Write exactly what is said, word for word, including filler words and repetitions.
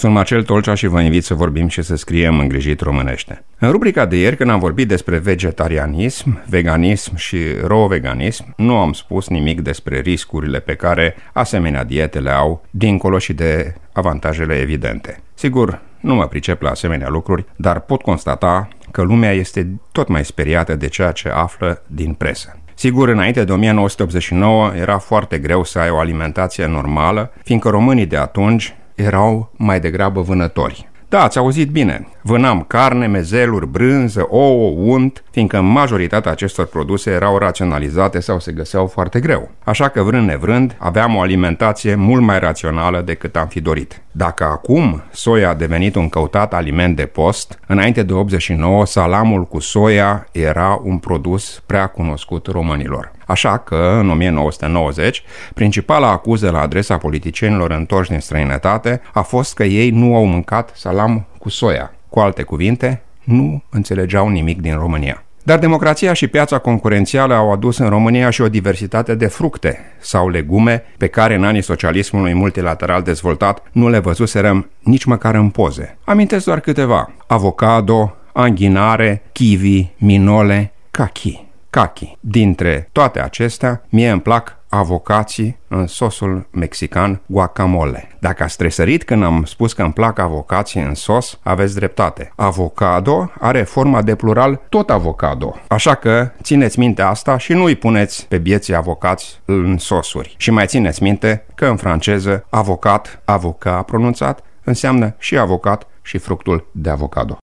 Sunt Marcel Tolcea și vă invit să vorbim și să scriem îngrijit românește. În rubrica de ieri, când am vorbit despre vegetarianism, veganism și ro-veganism, nu am spus nimic despre riscurile pe care asemenea diete le au, dincolo și de avantajele evidente. Sigur, nu mă pricep la asemenea lucruri, dar pot constata că lumea este tot mai speriată de ceea ce află din presă. Sigur, înainte de o mie nouă sute optzeci și nouă era foarte greu să ai o alimentație normală, fiindcă românii de atunci erau mai degrabă vânători. Da, ați auzit bine, vânam carne, mezeluri, brânză, ouă, unt, fiindcă majoritatea acestor produse erau raționalizate sau se găseau foarte greu. Așa că, vrând nevrând, aveam o alimentație mult mai rațională decât am fi dorit. Dacă acum soia a devenit un căutat aliment de post, înainte de optzeci și nouă, salamul cu soia era un produs prea cunoscut românilor. Așa că, în o mie nouă sute nouăzeci, principala acuză la adresa politicienilor întorși din străinătate a fost că ei nu au mâncat salam cu soia. Cu alte cuvinte, nu înțelegeau nimic din România. Dar democrația și piața concurențială au adus în România și o diversitate de fructe sau legume pe care în anii socialismului multilateral dezvoltat nu le văzuserăm nici măcar în poze. Amintesc doar câteva: avocado, anghinare, kiwi, minole, kaki. Kaki. Dintre toate acestea, mie îmi plac avocații în sosul mexican guacamole. Dacă ați tresărit când am spus că îmi plac avocații în sos, aveți dreptate. Avocado are forma de plural tot avocado. Așa că țineți minte asta și nu îi puneți pe bieții avocați în sosuri. Și mai țineți minte că în franceză avocat, avocat pronunțat, înseamnă și avocat și fructul de avocado.